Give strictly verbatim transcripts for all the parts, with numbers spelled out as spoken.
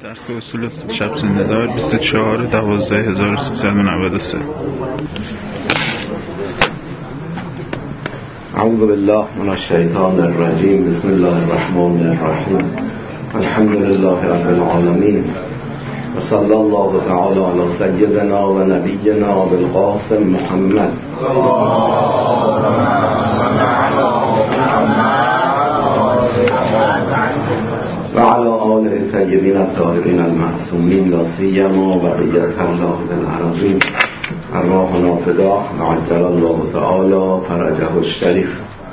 درس اصول شب زنده دار بیست و چهار دوازده هزار و سیصد و نود و سه. اعوذ بالله من الشیطان الرجیم. بسم الله الرحمن الرحیم. الحمد لله رب العالمین و صلی الله تعالی علی سیدنا و نبینا بالقاسم محمد و علی آله طیبین الطاهرین المعصومین لا سیما بقیة الله بالعرضین ارواحنا فداه عجل الله تعالی فرجه الشریف.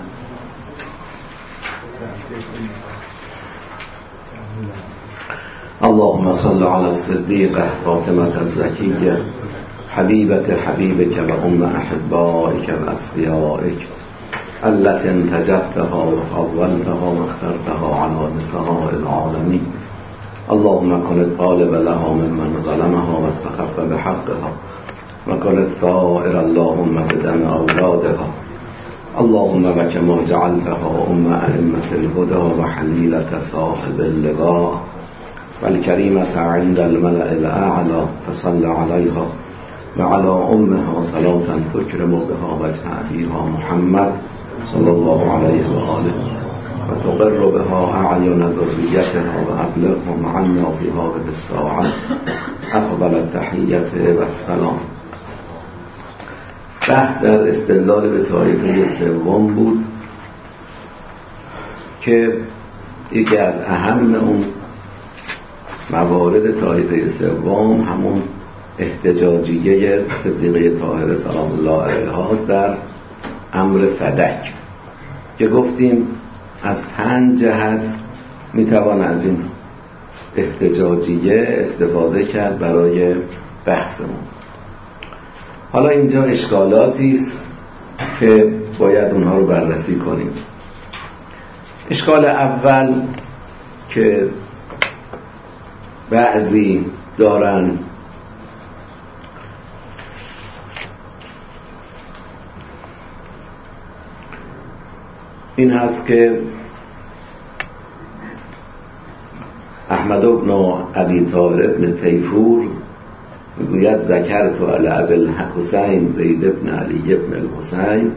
اللهم صل على الصديقة فاطمة الزكية حبيبة حبيبك وأم أحبائك وأصفيائك التي انتجبتها وفضلتها واخترتها على نساء العالمين. اللهم كن الطالب لها ممن ظلمها واستخف بحقها وكن الثائر اللهم بدم أولادها. اللهم وكما جعلتها أم أئمة الهدى وحليلة صاحب اللواء والكريمة عند الملأ الأعلى فصل عليها وعلى أمها صلاة تكرم بها وجه أبيها محمد صلى الله عليه وآله وتقر بها أعين ذريتها وأبلغهم عنا في هذه الساعة أفضل التحية والسلام. بحث در استدلال به طایفه سوم بود که یکی از اهم اون موارد طایفه سوم همون احتجاجیه صدیقه طاهره سلام الله علیها در امر فدک که گفتیم از پنج جهت میتوان از این احتجاجیه استفاده کرد برای بحثمون. حالا اینجا اشکالاتی است که باید اونها رو بررسی کنیم. اشکال اول که بعضی دارن این هست که احمد بن ابی طاهر ابن تیفور میگوید ذکرت علی ابی الحسین زید بن علی بن الحسین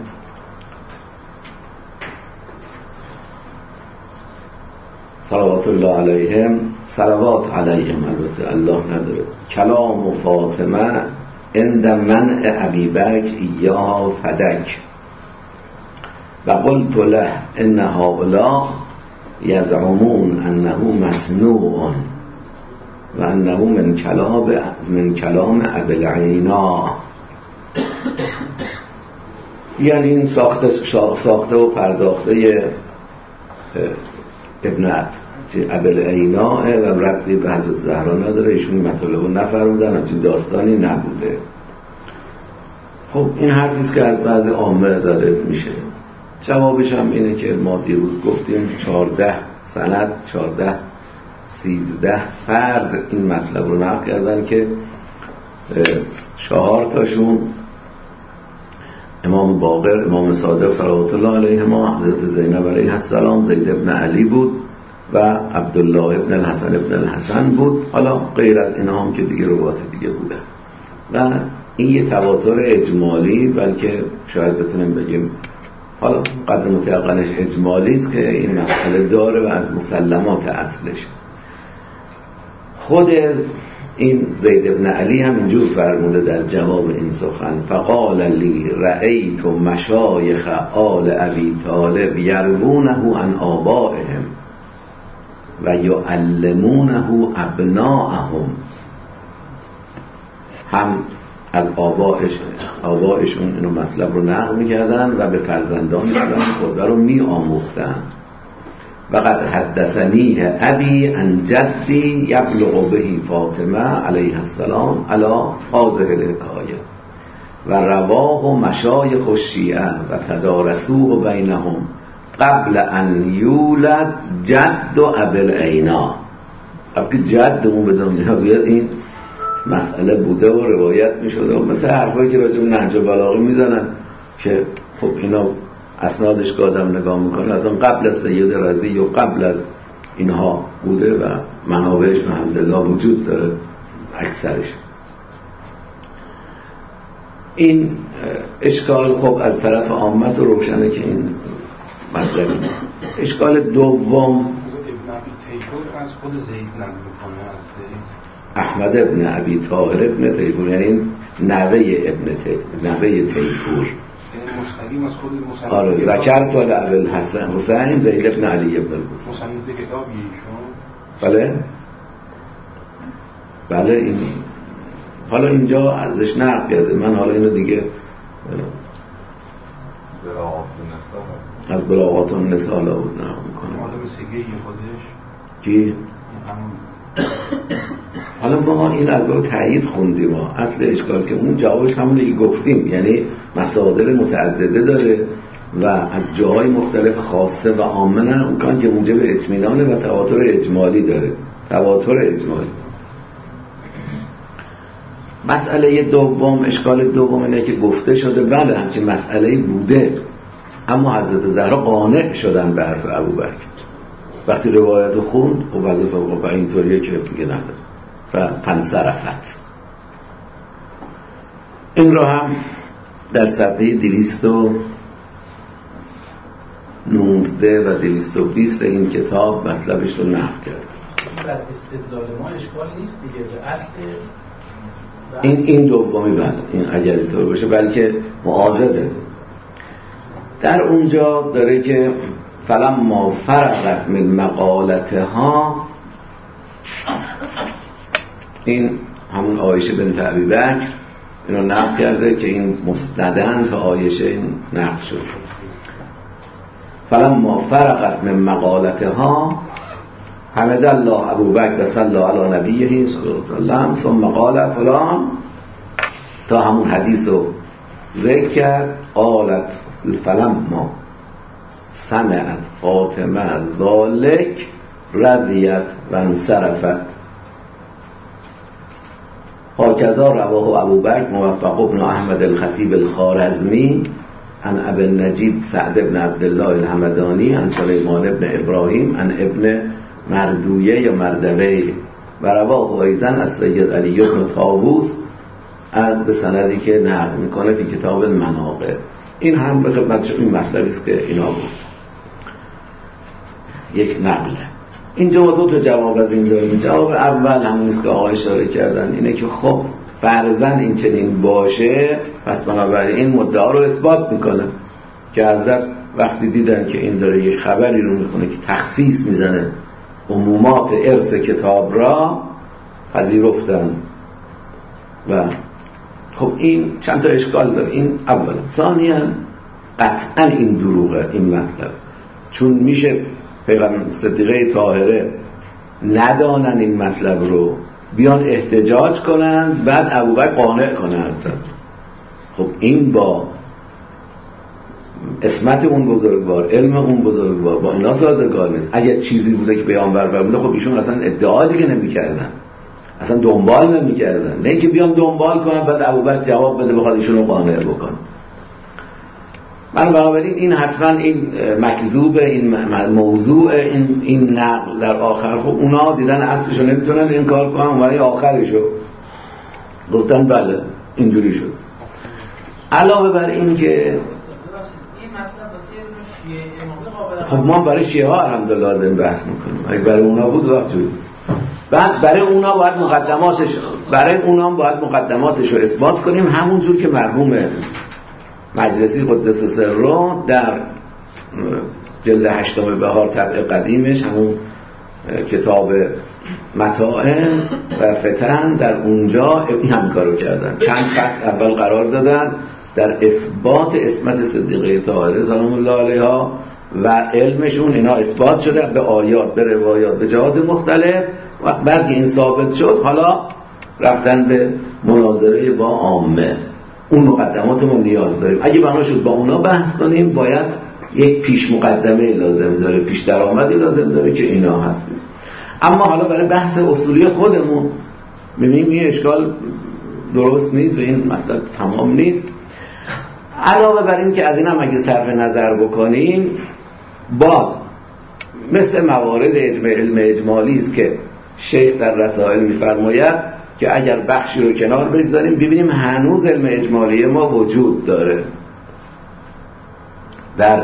صلوات الله علیهم صلوات علیهم البته الله نداره کلام و فاطمه عند منع ابی بکر ایاه فدک و قلت له ان هؤلاء یزعمون انه مصنوع و انه من کلام من کلام ابی العینا. یعنی این ساخته ساخته و پرداخته ابن ابی العینا و ربطی به حضرت زهرا نداره، ایشون مطالبه نفرمودن، همچین داستانی نبوده. خب این حرفیست که از بعض عامه زده میشه. جوابش هم اینه که ما دیروز گفتیم چهارده سند چهارده سیزده فرد این مطلب رو نقل کردن که چهار تاشون امام باقر، امام صادق صلوات الله علیهما، حضرت زینب علیه السلام، زید ابن علی بود و عبدالله ابن الحسن ابن الحسن بود. حالا غیر از اینا هم که دیگه روایات دیگه بوده و این یه تواتر اجمالی، بلکه شاید بتونیم بگیم حالا قدر متیقنش اجمالی است که این مسئله داره و از مسلمات اصلش. خود این زید ابن علی هم اینجور فرموده در جواب این سخن فقال لی رأیت مشایخ آل ابی طالب یروونه عن آبائهم و یعلمونه ابناءهم. هم از آبائش آبائشون اینو مطلب رو نقل می‌کردن و به فرزندانشون خود رو می‌آموختن. و قد حدثنی ابی عن جدی یبلغ به فاطمه علیه السلام علی هذه الحکایه و رواه مشایخ الشیعه و تدارسوه بینهم قبل ان یولد جد ابی العینا. قبل جدمون به دنیا بیاد این مسئله بوده و روایت می شده و مثل حرفایی که راجع به نهج البلاغه میزنن که خب اینا اسنادش که آدم نگاه میکنه از اون قبل از سید رضی و قبل از اینها بوده و منابعش الحمدلله وجود داره اکثرش. این اشکال خب از طرف عامه است و روشنه که این مطلبی نیست. اشکال دوم از خود زید نقل میکنه از احمد ابن ابی طاهر ابن تیفور، یعنی نوه ابن تیفور، نوه تیفور مستقیم از خود مصنف. آره ذکر تو ابو حسن حسین زید ابن علی ابن الحسین مصنف کتابی ایشون. بله بله این حالا اینجا ازش نقل کرده. من حالا اینو دیگه از بلاغات النساء لا بود نقل میکنم. حالا به سگه خودش کی؟ حالا ما این از رو تایید خوندیم. ما اصل اشکال که اون جوابش همونه که گفتیم، یعنی مصادر متعدده داره و از جاهای مختلف خاصه و عامه نه، اون کان که موجب اطمینان و تواتر اجمالی داره. تواتر اجمالی. مسئله دوم، اشکال دوم اینه که گفته شده بله همچین مسئله‌ای بوده، اما حضرت زهرا قانع شدن به حرف ابوبکر. وقتی روایت خوند و وظیفه و اینطوریه که دیگه نداره و پنصرفت. این رو هم در صفحه دویست و نوزده و دویست و بیست این کتاب مطلبش رو نقل کرد. بر استدلال ما اشکال نیست دیگه به اصل این این دومی بله، این اگر اینطور باشه بلکه معاضده. در اونجا داره که فلما فرغت من مقالتها، این همون عایشه بنت ابیبکر اینو نقل کرده که این مستندن تا عایشه این نقل شد. فلما فرغت من مقالتها حمد الله ابوبکر صلی علی نبیه صلی الله علیه و سلم ثم قال فلان، تا همون حدیث رو ذکر کرد. قالت فلما سمعت فاطمه ذلك رضیت و انصرفت. هكذا رواه ابوبکر موفق ابن احمد الخطیب الخارزمی عن ابي النجيب سعد بن عبد الله الحمدانی عن سلیمان بن ابراهیم عن ابن مردویه یا مردویه و رواه ایضا از سید علی بن طاووس از به سندی که نقل میکنه فی کتاب المناقب. این هم به خدمتشون این مطلبی است که اینا بود، یک نقله. اینجا دو تا جواب از این داریم. جواب اول همون است که آقا اشاره کردن، اینه که خب فرضاً این چنین باشه، پس بنابراین این مدعا رو اثبات میکنه که حضرت وقتی دیدن که این داره یک خبری رو میکنه که تخصیص میزنه عمومات ارث کتاب را، پذیرفتن. و خب این چند تا اشکال داره. این اولا. ثانیاً قطعاً این دروغه این مطلب، چون میشه پیغمبر صدیقه طاهره ندانن این مطلب رو، بیان احتجاج کنن، بعد ابوبکر قانع کنه حضرت. خب این با اسمت اون بزرگوار، علم اون بزرگوار، با اینا سازگار نیست. اگر چیزی بوده که پیامبر بوده، خب ایشون اصلا ادعا دیگه نمی‌کردن، اصلا دنبال نمی‌کردن، نه اینکه بیان دنبال کنن بعد ابوبکر جواب بده بخواد ایشون رو قانع بکنه. بنابراین این حتما این مکذوب، این موضوع، این این نقل در آخر، خب اونا دیدن اصلشو نمیتونن این کار کنن، ولی آخرشو گفتن بله اینجوری شد. علاوه بر این که خب ما برای شیعه ها الحمدلله داریم بحث میکنیم، اگه برای اونا بود وقت جوری. بعد برای اونا باید مقدماتش برای اونا باید مقدماتش رو اثبات کنیم، همونجور که مرحوم مجلسی قدس سره در جلد هشتم بهار طبع قدیمش، همون کتاب متاع و فتن، در اونجا این هم کارو کردن. چند فصل اول قرار دادن در اثبات اسمت صدیقه طاهره سلام الله علیها و علمشون، اینا اثبات شده به آیات، به روایات، به جهات مختلف. و بعد که این ثابت شد، حالا رفتن به مناظره با عامه. اون مقدمات ما نیاز داریم. اگه بنا شد با اونا بحث کنیم، باید یک پیش مقدمه لازم داره، پیش درآمدی لازم داره که اینا هستیم. اما حالا برای بحث اصولی خودمون ببینیم این اشکال درست نیست و این مطلب تمام نیست. علاوه بر این که از این هم اگه صرف نظر بکنیم، باز مثل موارد علم اجمالی است که شیخ در رسائل می‌فرماید که اگر بخشی رو کنار بگذاریم ببینیم هنوز علم اجمالی ما وجود داره. در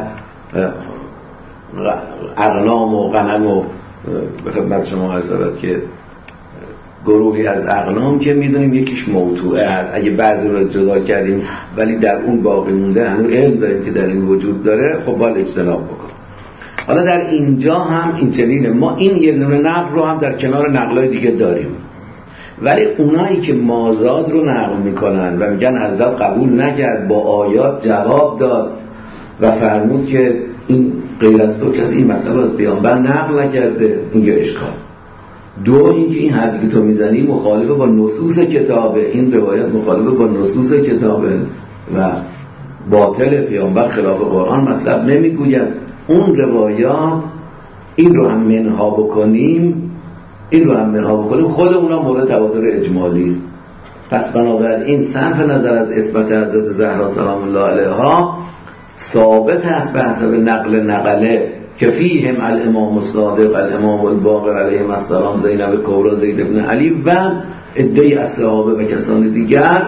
اقلام و غنم و به خدمت شما حسابت که گروهی از اقلام که میدونیم یکیش موضوعه هست، اگه بعضی رو جدا کردیم ولی در اون باقی مونده هنوز علم داریم که در این وجود داره، خب باید اجتناب بکن. حالا در اینجا هم این چنینه، ما این یه دونه نقل رو هم در کنار نقلای دیگه داریم، ولی اونایی که مازاد رو نقل میکنن و میگن حضرت قبول نکرد، با آیات جواب داد و فرمود که این غیر از تو کسی این مطلب از پیامبر نقل نکرده، این یه اشکال. دو اینکه این حرفی که تو میزنی مخالفه با نصوص کتابه، این روایت مخالفه با نصوص کتابه و باطل، پیامبر خلاف قرآن مطلب نمیگوید. اون روایات این رو هم منها بکنیم این رو هم منها بکنیم خود اونا مورد تواتر اجمالی است. پس بنابراین صرف نظر از اثبات حضرت زهرا سلام الله علیها ثابت است به حسب نقل نقله که فیهم الامام الصادق الامام الباقر علیه السلام زینب کبری زید بن علی و عده‌ای از صحابه و کسان دیگر.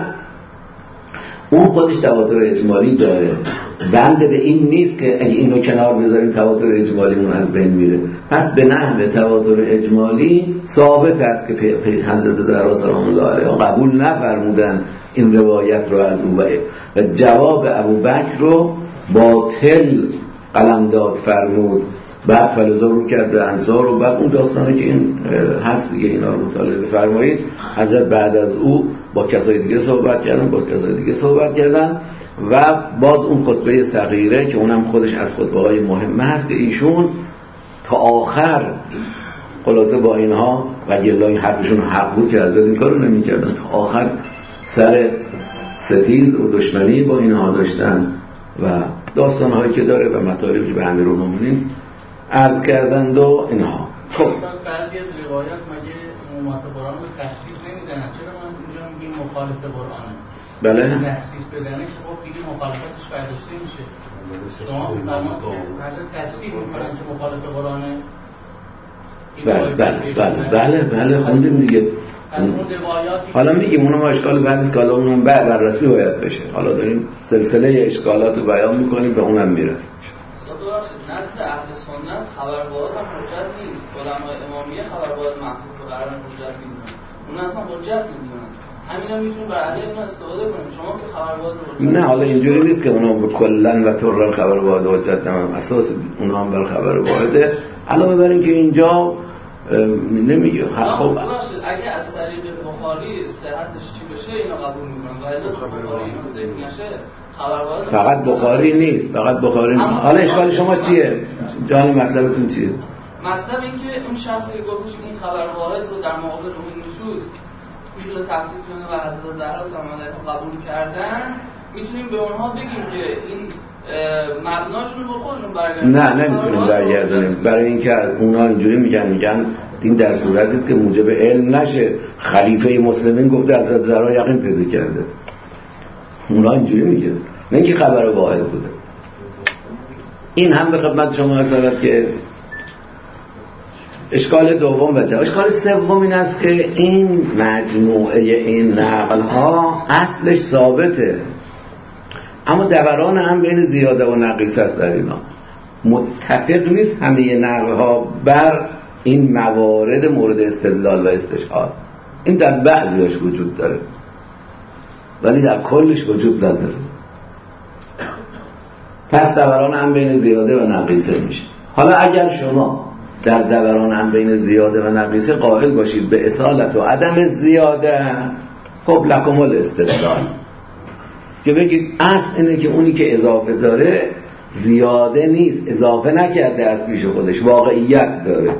اون خودش تواتر اجمالی داره، بنده به این نیست که اگه اینو کنار بذاریم تواتر اجمالیمون از بین میره. پس به نحو تواتر اجمالی ثابت است که حضرت زهرا سلام الله علیها قبول نفرمودن این روایت رو از او و جواب ابوبکر رو باطل قلمداد فرمود، بعد فلزا رو کرد به انصار و بعد اون داستانی که این هست دیگه، اینا رو مطالعه بفرمایید. حضرت بعد از او با کسای دیگه صحبت کردن با کسای دیگه صحبت کردن و باز اون خطبه صغیره که اونم خودش از خطبه‌های مهمه هست که ایشون تا آخر خلاصه با اینها و گلا این حرفشون حق بود که حضرت این کارو نمی‌کردن، تا آخر سر ستیز و دشمنی با اینها داشتن و داستان‌هایی که داره و مطالبی که به امیرالمومنین عرض کردند و اینها. خب بعضی از روایات مگه امامت قرآن رو تخصیص نمیزنن؟ چرا ما اینجا میگیم مخالف قرآنه؟ بله تخصیص بزنه که خب دیگه مخالفتش برداشته میشه. شما فرمود که حضرت تصریح میکنن که مخالف قرآنه. بله بله بله بله خوندیم دیگه. حالا میگیم اونم اشکال بعد از کالا اونم بعد بررسی باید بشه. حالا داریم سلسله اشکالات رو بیان میکنیم به اونم میرسیم. نزد اهل سنت خبرواعات هم حجت نیست. علمای امامیه خبرواعات محفوظ رو قرار حجت میدونن. اون اصلا حجت میدونن. همینا میتونیم بر علیه اینا استفاده کنیم. شما که خبرواعات رو نه، حالا اینجوری نیست که اونا کلا و طرا خبرواعات حجت نمیم. اساس اونا هم بر خبرواعاته. علاوه بر این که اینجا نمیگه خب اگه از طریق بخاری صحتش چی بشه اینا قبول میکنن و الا بخاری اینا ذکر نشه خبرواعات فقط بخاری نیست فقط بخاری نیست. حالا اشکال شما چیه؟ جان مطلبتون چیه؟ مطلب این که اون شخصی که گفتش این خبرواعات رو در مقابل اون نصوص میتونه تخصیص کنه و حضرت زهرا سلام الله علیها قبول کردن، میتونیم به اونها بگیم که این مبناشون رو خودشون برگردونن؟ نه نمیتونیم برگردونیم، برای اینکه اونا اینجوری میگن میگن این در صورتی است که موجب علم نشه. خلیفه مسلمین گفته حضرت زهرا یقین پیدا کرده، اونا اینجوری میگن، نه اینکه خبر واحد بوده. این هم به خدمت شما عرض که اشکال دوم و جواب. اشکال سوم این است که این مجموعه این نقل ها اصلش ثابته، اما دوران هم بین زیاده و نقیص است. در اینا متفق نیست همه نقل ها بر این موارد مورد استدلال و استشهاد. این در بعضیش وجود داره ولی در کلش وجود نداره. پس دوران هم بین زیاده و نقیصه میشه. حالا اگر شما در دوران هم بین زیاده و نقیصه قائل باشید به اصالت و عدم زیاده، خب لکم الاستدلال، که بگید اصل اینه که اونی که اضافه داره زیاده نیست، اضافه نکرده از پیش خودش، واقعیت داره.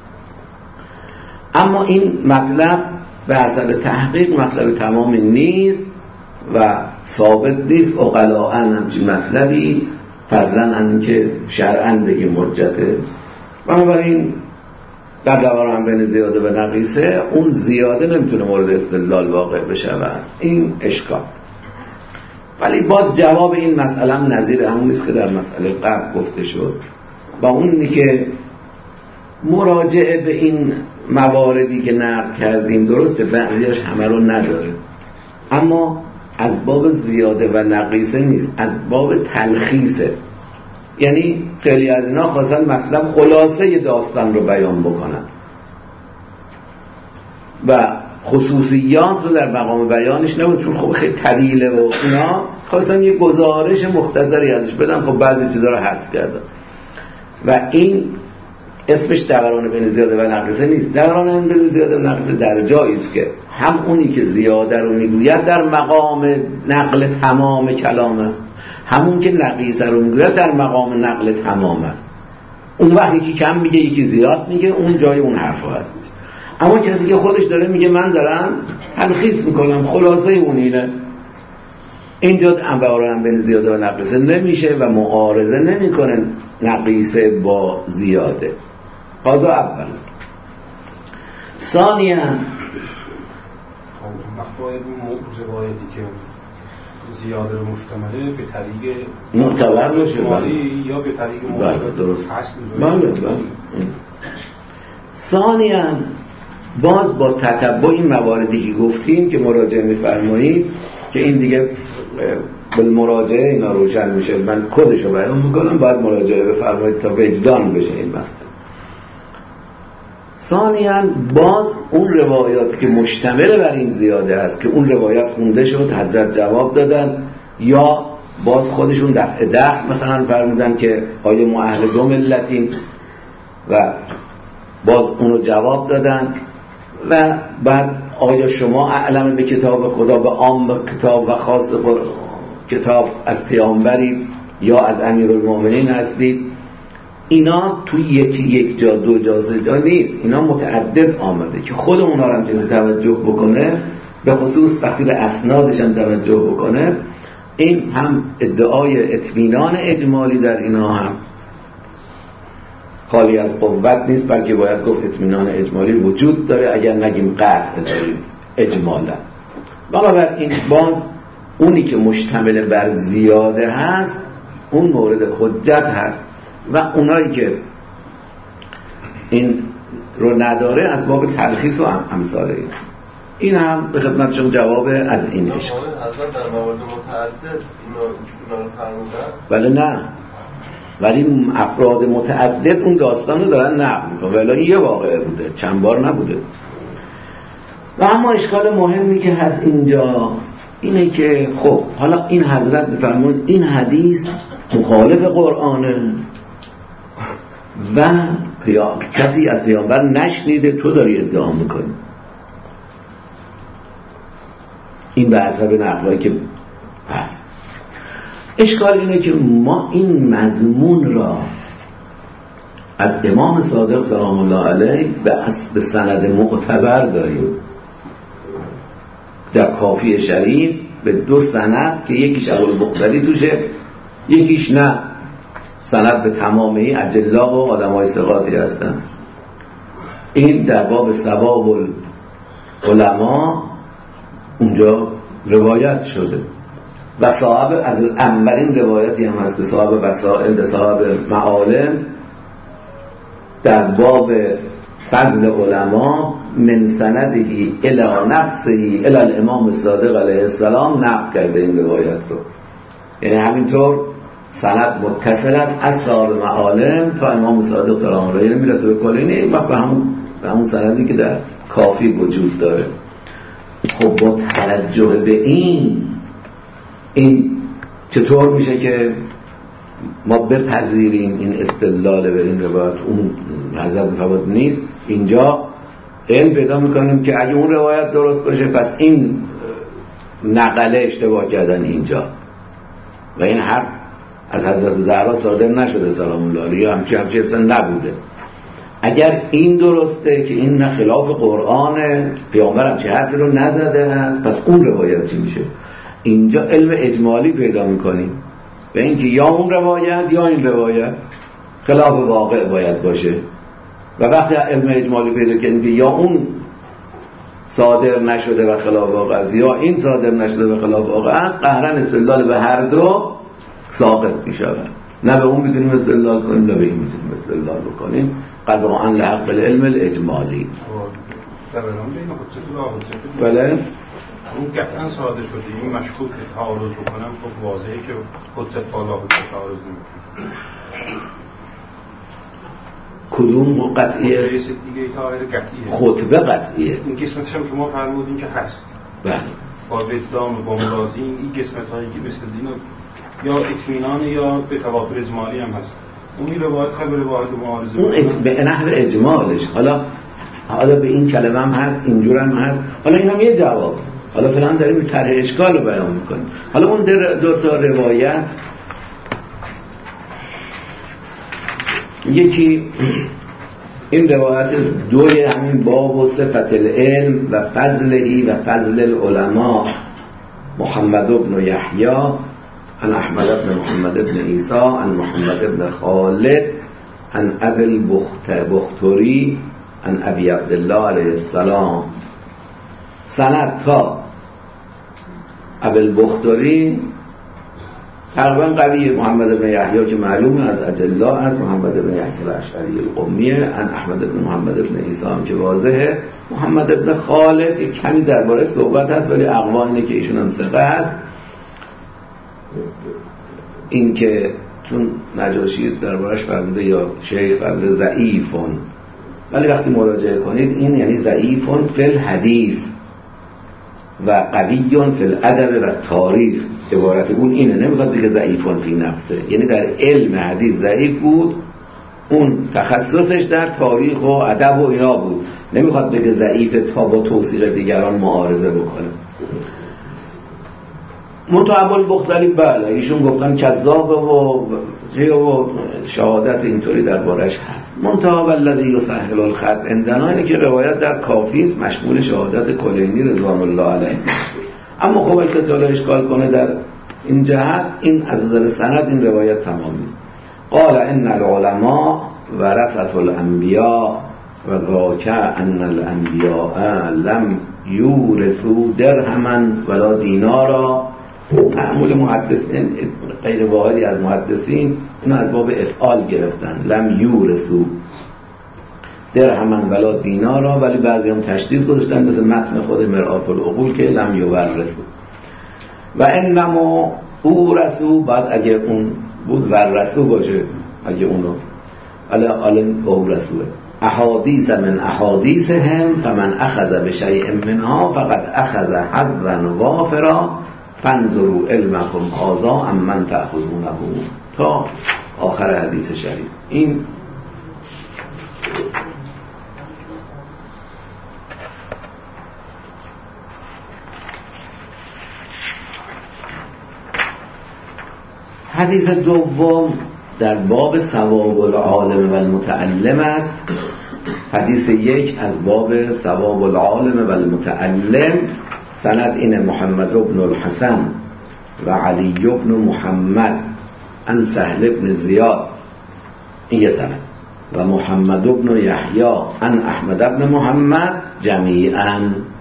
اما این مطلب به حسب تحقیق مطلب تمامی نیست و ثابت نیست عقلاء همچین مطلبی فضلا ان که شرعاً بگیم حجته. بنابراین در دوران هم بین زیاده و نقیصه اون زیاده نمیتونه مورد استدلال واقع بشه و این اشکال. ولی باز جواب این مسئله هم نظیر همون نیست که در مسئله قبل گفته شد، با اونی که مراجعه به این مواردی که نقل کردیم درسته بعضیاش همه رو نداره، اما از باب زیاده و نقیصه نیست، از باب تلخیصه. یعنی خیلی از اینا خواستن مطلب خلاصه داستان رو بیان بکنن و خصوصیات رو در مقام بیانش نبود، چون خب خیلی طویله و اینا، خواستن یه گزارش مختصری ازش بدن، خب بعضی چیزا رو حذف کردن و این اسمش دوران بین زیاده و نقیصه نیست. دوران بین زیاده و نقیصه در جایی است که هم اونی که زیاده رو میگوید در مقام نقل تمام کلام است، همون که نقیصه رو میگوید در مقام نقل تمام است. اون وقت یکی کم میگه یکی زیاد میگه، اون جای اون حرفا هست. اما کسی که خودش داره میگه من دارم تلخیص میکنم، خلاصه اون اینه، اینجا دوران بین زیاده و نقیصه نمیشه و معارضه نمیکنه نقیصه با زیاده. قاضا اول. ثانیاً باید اون روایتی که زیاده رو مشتمله به طریق معتبر باشه یا به طریق معتبر درست هست. بله بله. ثانیاً باز با تتبع این مواردی که گفتیم که مراجعه می‌فرمایید که این دیگه بالمراجعه اینا روشن میشه، من خودشو بیان میکنم، باید مراجعه بفرمایید تا وجدان بشه این مسئله. ثانیاً باز اون روایات که مشتمل بر این زیاده است که اون روایات خونده شد، حضرت جواب دادن، یا باز خودشون دفع دفع مثلا فرمودن که آیا ما اهل دو ملتیم و باز اونو جواب دادن، و بعد آیا شما اعلم به کتاب خدا به عام کتاب و خاص کتاب از پیامبرید یا از امیرالمومنین هستید؟ اینا توی یکی یک جا دو جا سه جا نیست، اینا متعدد آمده که خود اونا رو هم کسی توجه بکنه، به خصوص وقتی به اسنادش هم توجه بکنه. این هم ادعای اطمینان اجمالی در اینا هم خالی از قوت نیست، بلکه باید گفت اطمینان اجمالی وجود داره، اگر نگیم قطع داریم اجمالا. بنابراین باز اونی که مشتمل بر زیاده هست اون مورد حجت هست و اونایی که این رو نداره از باب تلخیص و امثال این این هم به خدمتشون جواب از این اشکال. حضرت در موارد متعدد اینا رو فرمودن؟ بله نه، ولی افراد متعدد اون داستان رو دارن نقل میکنن، ولی یه واقعه بوده، چند بار نبوده. و اما اشکال مهمی که هست اینجا اینه که خب حالا این حضرت میفرمون این حدیث مخالف قرآنه و کسی از پیامبر نشنیده، تو داری ادعا میکنی. این به حسب نقلایی که هست. اشکال اینه که ما این مضمون را از امام صادق سلام الله علیه به سند معتبر داریم در کافی شریف به دو سند که یکیش ابوالبختری توشه، یکیش نه، سند به تمامی اجلا و آدمای ثقاتی هستن. این در باب ثواب العلماء اونجا روایت شده و صاحب از اولین روایتی هم هست که صاحب وسائل صاحب معالم در باب فضل علما من سندهی الی نفسهی الی الامام صادق علیه السلام نقل کرده این روایت رو. یعنی همینطور سند متصل است از صاحب معالم تا امام صادق سلام الله علیه میرسه به کل این و به همون به همون سندی که در کافی وجود داره. خب با توجه به این این چطور میشه که ما بپذیریم این استدلال به این روایت اون حضرت مفوت نیست؟ اینجا علم پیدا میکنیم که اگه اون روایت درست باشه پس این نقله اشتباه کردن اینجا و این حرف از حضرت زهرا صادر نشده سلام الله علیها، همچی همچی اصلا نبوده. اگر این درسته که این نه خلاف قرآنه، پیامبر همچی حرفی رو نزده هست، پس اون روایت چی میشه؟ اینجا علم اجمالی پیدا میکنیم و اینکه یا اون روایت یا این روایت خلاف واقع باید باشه و وقتی علم اجمالی پیدا کنیم که یا اون صادر نشده و خلاف واقع است یا این صادر نشده و خلاف واقع است، قهرن استدلال به هر دو ساقط میشود. نه به اون میتونیم استدلال کنیم نه به این میتونیم استدلال بکنیم قضاء لحق العلم الاجمالی. بله اون قطعا ساده شده این مشکوک تعارض بکنم خب واضحه که حجت بالا حجت تعارض نمیکنه. کدوم قطعیه؟ دیگه تعارض قطعیه. خطبه قطعیه. این قسمتش هم شما فرمودین که هست. بله. با وجدان و با ملاحظه این قسمت هایی که مثل دینا یا اطمینان یا به تواتر اجمالی هم هست. اون روایت خبر واحد و معارضه. اون ات... به نحو اجمالش. حالا حالا به این کلمه هم هست، اینجور هم هست. حالا این هم یه جواب. حالا فلان داریم طرح اشکال رو بیان میکنیم. حالا اون دو تا روایت، یکی این روایت دوی همین باب و صفت العلم و فضلهی و فضل العلماء محمد بن یحیی عن احمد بن محمد بن عیسی عن محمد بن خالد عن ابی البختری عن ابی عبدالله علیه السلام. سند تا ابی البختری تقریبا قویه. محمد بن یحیی که معلومه از ادله است، محمد بن یحیی الاشعری القمیه، ان احمد بن محمد بن عیسی هم که واضحه. محمد بن خالد یک کمی درباره صحبت هست ولی اقوا اینه که ایشون هم ثقه است. این که چون نجاشی دربارش فرموده یا شیخ فرموده ضعیفون، ولی وقتی مراجعه کنید این یعنی ضعیفون فی الحدیث و قویون فی الادب و تاریخ. عبارت اون اینه، نمیخواد بگه ضعیفون فی نفسه، یعنی در علم حدیث ضعیف بود، اون تخصصش در تاریخ و ادب و اینا بود، نمیخواد بگه ضعیف تا با توصیق دیگران معارضه بکنه. منتها البختری بله ایشون گفتن کذابه و و شهادت اینطوری دربارش هست. منتها والذی یسهل الخط عندنا اینه که روایت در کافی است مشمول شهادت کلینی رضوان الله علیه. اما خب اگه کسی حالا اشکال کنه در این جهت، این از نظر سند این روایت تمام نیست. قال ان العلماء ورثة الانبیاء و ذاک ان الانبیاء لم یورثوا درهما ولا دینارا. معمول محدثین غیر واحدی از محدثین اینو از باب افعال گرفتن، لم یورثوا درهما ولا دینارا، ولی بعضی هم تشدید گذاشتن مثل متن خود مرآت العقول که لم یورثوا. و انما اورثوا بعد اگه اون بود ورثوا باشه، اگه اونو ولی علم اورثوا احادیث من احادیثهم فمن اخذ بشیء منها فقد اخذ حظا وافرا فانظروا علمكم هذا عمن تأخذونه تا آخر حدیث شریف. این حدیث دوم در باب ثواب العالم و المتعلم است. حدیث یک از باب ثواب العالم و المتعلم. سند این محمد بن الحسن و علی بن محمد عن سهل بن زیاد، این یه سند، و محمد بن یحیی عن احمد بن محمد جمیعا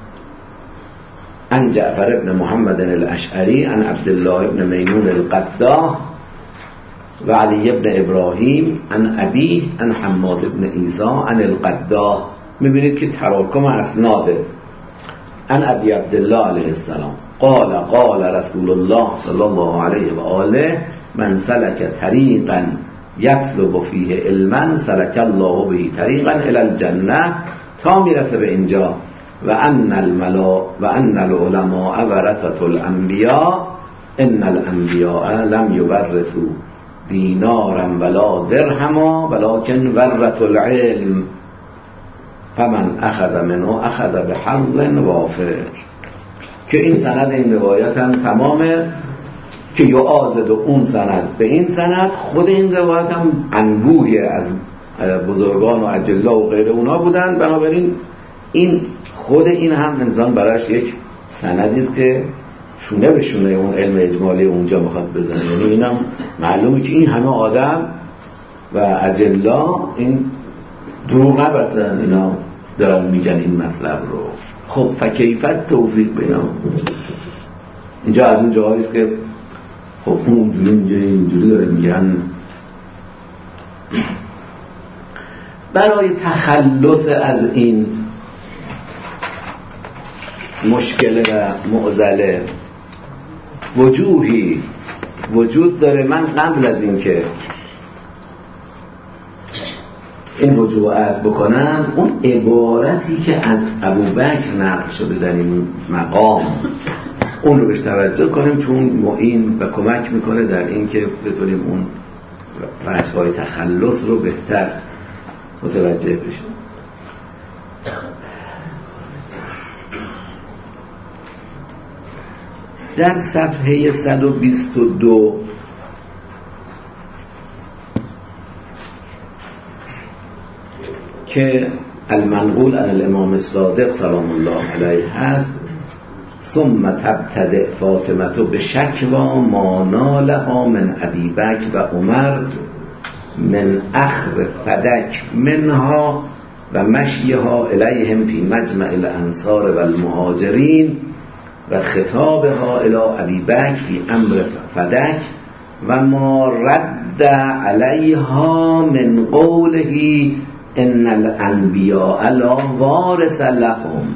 عن جعفر بن محمد الاشعری عن عبدالله بن میمون القداح و علی بن ابراهیم عن ابیه عن حماد بن عیسی عن القداح. میبینید که تراکم اسناده. عن ابی عبدالله علیه السلام قال قال رسول الله صلی الله علیه و آله من سلک طریقا یطلب فیه علما سلک الله به طریقا الی الجنه، تا میرسه به اینجا. و ان الملا و ان العلماء ورثة الانبیاء ان الانبیاء لم یورثوا دینارا ولا درهما ولكن ورثوا العلم فمن اخذ منه اخذ بحظ وافر. که این سند این روایت هم تمامه که یعاضد اون سند به این سند. خود این روایت هم انبوهی از بزرگان و اجلا و غیر اونا بودن، بنابراین این خود این هم انسان براش یک سندی است که شونه به شونه اون علم اجمالی اونجا میخواد بزنه. یعنی اینم معلومه که این همه آدم و اجلا این دروغ نبستن، اینا دارن میگن این مطلب رو. خب فکیفت توفیق بینام اینجا از اون جاهاییست که خب اونجوری اینجوری اینجوری داره میگن. برای تخلص از این مشکل و معضله وجوهی وجود داره. من قبل از این که این وجوه عرض بکنم، اون عبارتی که از ابوبکر نقل شده در این مقام اون رو بهش توجه کنیم، چون معین و کمک میکنه در این که بتونیم اون بحث‌های تخلص رو بهتر متوجه بشیم. در صفحه صد و بیست و دو که المنقول عن الامام الصادق سلام الله علیه هست، ثم تبتدئ فاطمه به شکوا ما نالها من ابی بکر و عمر من اخذ فدک منها و مشیها الیهم فی مجمع الانصار و المهاجرین و خطابها الی ابی بکر فی امر فدک و ما رد علیها من قوله ان الانبیاء لا وارث لهم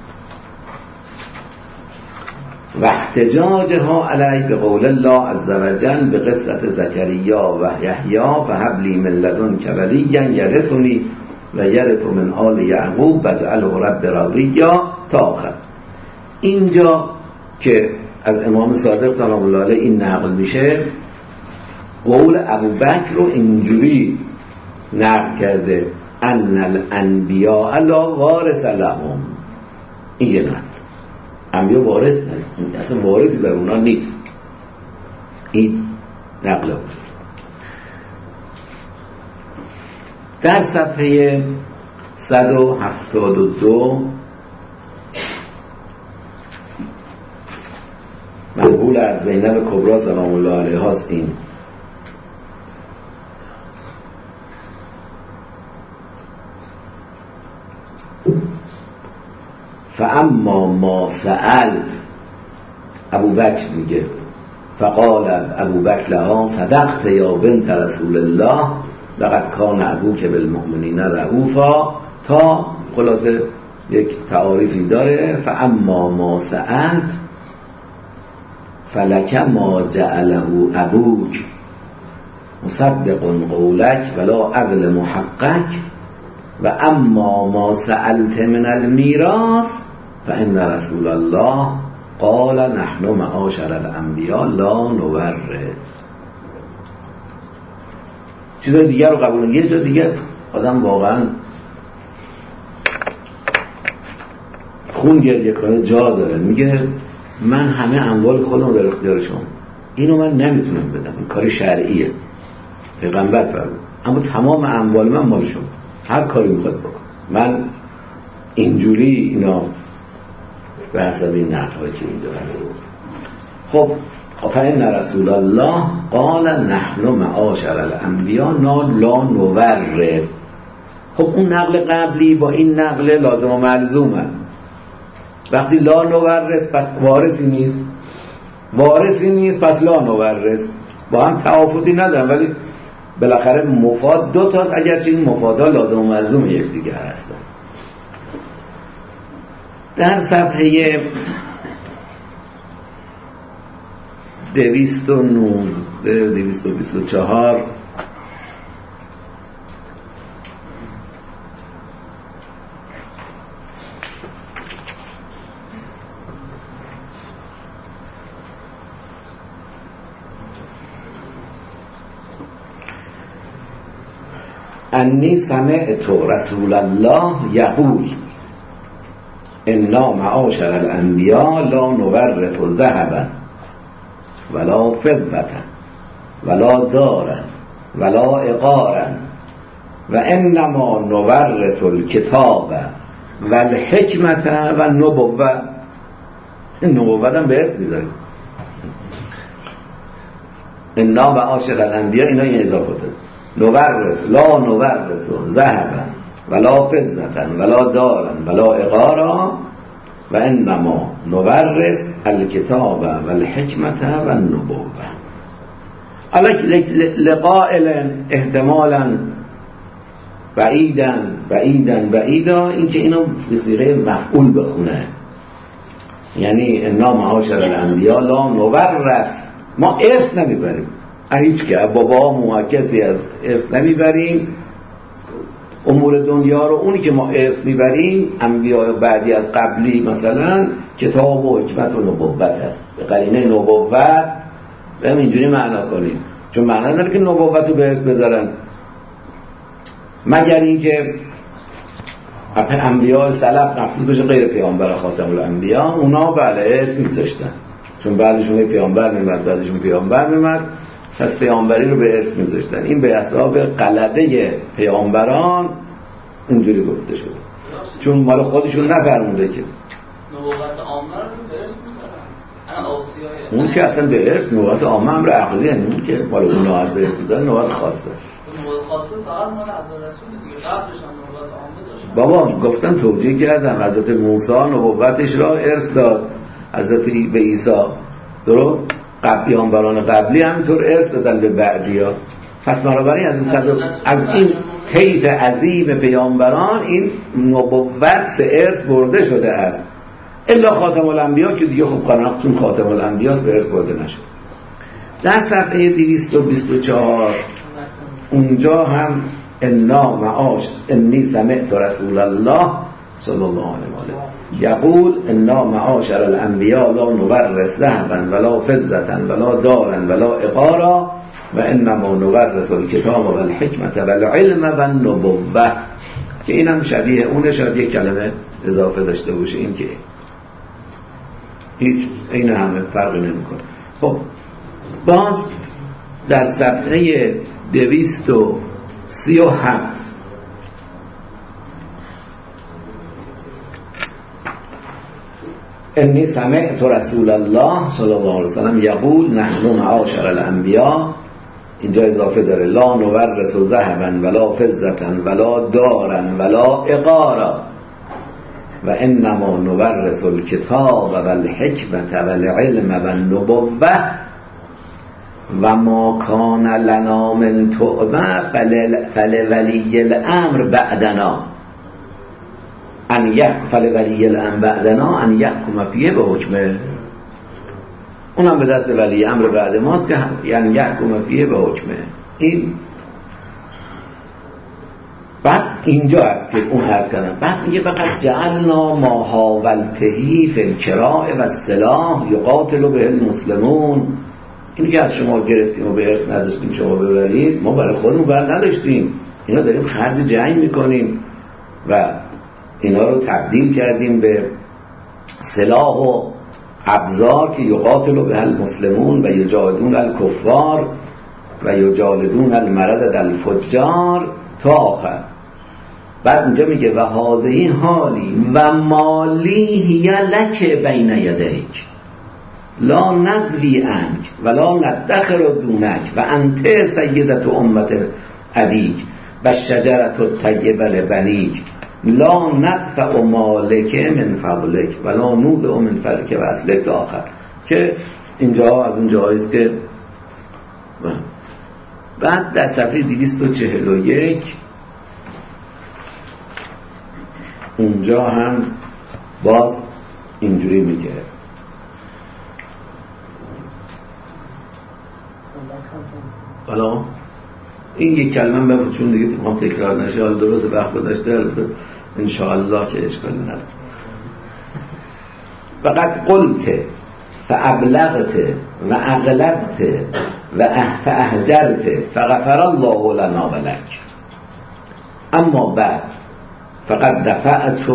و احتجاجها علیه به قول الله عز وجل به قصة زکریا و یحیی فهب لی من لدنک ولیا یرثنی و یرث من آل یعقوب واجعله رب رضیا تا آخر. اینجا که از امام صادق سلام الله علیه این نقل میشه، قول ابوبکر رو اینجوری نقل کرده ان الانبیاء لا وارث لهم. این یه نقل، انبیا وارث نیست، اصلا وارثی بر اونا نیست. این نقل بود. در صفحه صد و هفتاد و دو منقول از زینب کبری سلام الله علیها هست این: فاما ما سألت، ابوبکر میگه، فقال ابوبکر لها صدقت یا بنت رسول الله لقد کان ابوک بالمؤمنین رؤوفا، تا خلاصه یک تعاریفی داره. فاما ما سألت فلک ما جعله ابوک مصدق قولک ولا عدل محقق و اما ما سألت من المیراث فإن رسول الله قال نحن معاشر الانبیاء لا نورث. چیزای دیگر رو قبول، یه جا دیگه آدم واقعا خون گریه کنه جا داره. میگه من همه اموال خودم در اختیار شما، اینو من نمیتونم بدم، این کاری شرعیه، پیغمبر فرمود، اما تمام اموال من مال شما، هر کاری میخواد بکن. من اینجوری اینا به حسب این نقل که اینجا هست. خب فإن رسول الله قال نحن معاشر الانبیاء لا نورث. خب اون نقل قبلی با این نقل لازم و ملزومه. وقتی لا نورث پس وارثی نیست، وارثی نیست پس لا نورث، با هم توافقی ندارن، ولی بالاخره مفاد دو تاست، اگرچه این مفادا لازم و ملزوم یک دیگر هستن. در صفحه دویست و نوزده دویست و بیست و چهار انی سمعت رسول الله یقول انا معاشر الانبیاء لا نورث ذهبا ولا فضة ولا دارا ولا عقارا و انما نورث الکتاب و الحکمت و النبوة. این نبوت هم به اسم میذاریم، انا معاشر الانبیاء، اینا این اضافته. نورث لا نورث ذهبا ولا فضة ولا دارا ولا عقارا و انما نورث الکتاب و الحکمت و النبوة. حالا لقائل احتمالا بعیدن بعیدن بعیدا، این که اینو صیغه مفعول بخونه، یعنی انا معاشر الانبیا لا نورث، ما ارث نمیبریم هیچ که بابا مو کسی از ارث نمیبریم امور دنیا رو. اونی که ما ارث میبریم انبیاء بعدی از قبلی مثلا کتاب و حکمت و نبوت هست، به قرینه نبوت بهم اینجوری معنا کنیم، چون معنا نداره که نبوت رو به ارث بذارن، مگر این که انبیاء سلف مخصوص بشه غیر پیامبر خاتم الانبیا، اونا بله ارث میذاشتن، چون بعدشون پیامبر میمد بعدشون پیامبر میمد، پس پیامبری رو به ارث میذاشتن. این به حساب غلبه پیامبران اینجوری گفته شده، چون مال خودشون نفرمونده که نبوت عامه رو به ارث میذارن. انا اوصیای اون که اصلا به ارث نبوت عامه امر عقلی، یعنی اون که مال اونها از به ارث میذارن نبوت خاصه. نبوت خاصه فقط مال از رسول دیگه، قبلش هم نبوت عامه داشت. بابا گفتم توجیه کردم، حضرت موسی نبوتش را ارث داد، حضرت به عیسی درست، قبلی پیامبران قبلی همینطور ارث دادن به بعدیا. پس بنابراین از این از این طیف عظیم پیامبران این نبوت به ارث برده شده است، الا خاتم الانبیا که دیگه خب قرآن چون خاتم الانبیاست به ارث برده نشد. در صفحه دویست و بیست و چهار اونجا هم انا معاش انی سمعت رسول الله صلی الله علیه و آله یقول انا معاشر الانبیا لا نورث ذهبا ولا فضة ولا دارا ولا عقارا و انما نورث الکتاب و الحکمت و العلم و النبوة، که اینم شبیه اونه، شاید یک کلمه اضافه داشته باشه، این که هیچ این همه فرقی نمیکنه. خب باز در صفحه دویست و سی و هفت انی سمعت رسول الله صلی الله علیه وسلم یقول نحن معاشر الانبیا، اینجا اضافه داره لا نورث ذهبا ولا فضة ولا دارا ولا عقارا و انما نورث الکتاب و الحکمت و العلم و النبوة و ما کان لنا من تعبه فلولی الامر بعدنا ان یک فلولی الامر بعدنا ان یحکم فیه به حکمه، اونم به دست ولی امر بعد ماست که یعنی یحکم فیه به حکمه. این بعد اینجا هست که اون هست کردن، بعد میگه فقط جعلنا ما حاولتهی فی الکراء و السلاح یقاتل به المسلمون، اینی که از شما گرفتیم و به ارث نداشتیم شما ببرید، ما برای خودمون بر نداشتیم، اینا داریم خرج جنگ میکنیم و اینا رو تبدیل کردیم به سلاح و ابزار که یقاتل به المسلمون و یجاهدون الکفار و یجالدون المرد الفجار تا آخر. بعد اینجا میگه و هذه حالی و مالی هی لک بین یدیک لا نزوی عنک ولا ندخر دونک و انت سیدت امت ابیک و شجرت الطیبه لبنیک لا ندفع مالک من فضلک ولا نوضع من فضلک و اصلک تا آخر، که اینجا از اون جاییست که بعد در صفحه دویست و چهل و یک اونجا هم باز اینجوری میگه حالا این یک کلمه بفرد چون دیگه تمام تکرار نشه، حالا درست وقت گذاشته انشاءالله که اشکالی نداره. فقط قلت فابلغت و اغلبت و فاهجرت فغفر الله لنا و لک، اما بعد فقط دفعت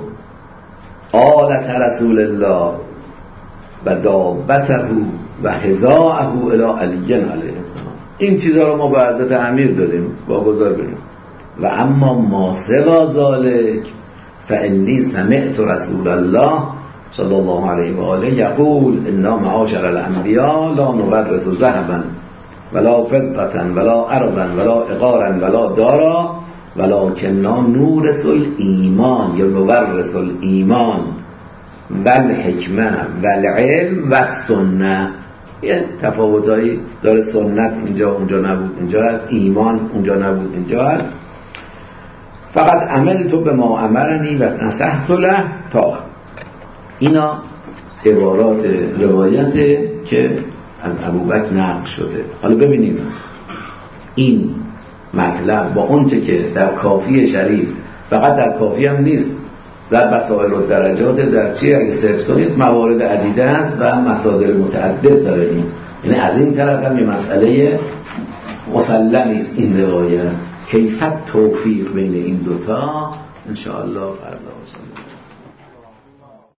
آلت رسول الله و دابته و هزاعه الی علی علیه السلام، این چیزها رو ما به حضرت امیر دادیم واگذار بریم. و اما ما سوا ذالک فانی سمعت رسول الله صلی الله علیه و آله یقول انا معاشر الانبیا لا نورث ذهبا ولا فضة ولا ارضا ولا عقارا ولا دارا ولكننا نورث الایمان یا نورث الایمان و الحکمه و العلم و السنه. یه تفاوتایی داره، سنت اینجا اونجا نبود اینجا هست، ایمان اونجا نبود اینجا هست. فقط عمل تو به ما امرنی و نصحت له تا اینا عبارات روایت که از ابوبکر نقل شده. حالا ببینیم این مطلب با اونچه که در کافی شریف، فقط در کافی هم نیست، در وسائل و درجات در چی اگه سرچ کنید موارد عدیده است و مصادر متعدد داره این. یعنی از این طرف هم یه مسئله مسلمی است این روایت. کیفیت توفیق بین این دوتا انشاءالله فردا